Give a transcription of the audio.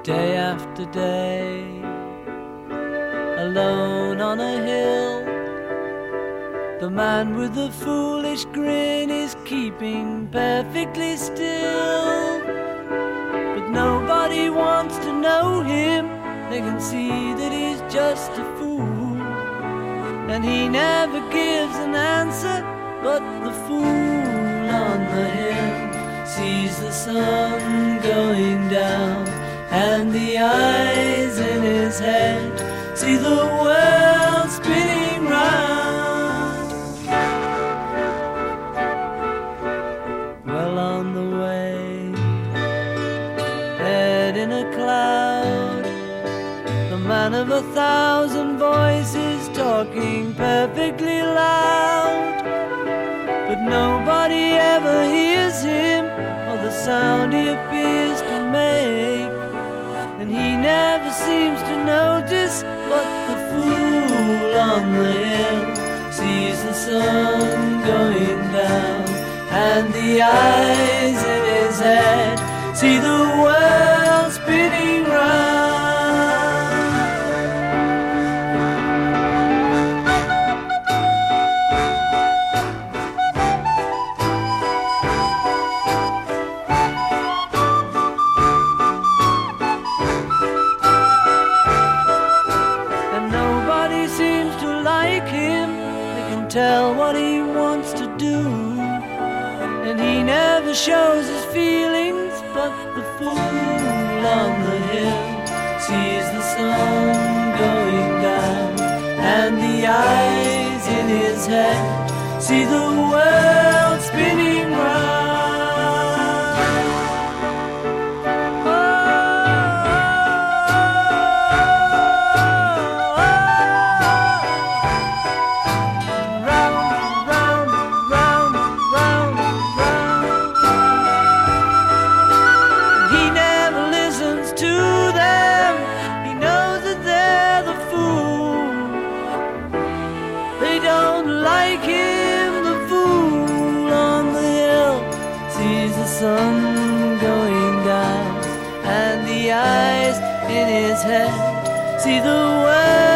day after day, alone on a hill. The man with the foolish grin is keeping perfectly still, but nobody wants to know him. They can see that he's just a fool, and he never gives an answer. But the fool on the hill sees the sun going down, and the eyes in his head see the world spinning round. Well on the way, head in a cloud, the man of 1,000 voices talking perfectly loud, but nobody ever hears him or the sound he appears to make, and he never seems to notice. But the fool on the hill sees the sun going down, and the eyes in his head see the world spinning round. Tell what he wants to do, and he never shows his feelings. But the fool on the hill sees the sun going down, and the eyes in his head see the world spinning round. Sun going down, and the eyes in his head see the world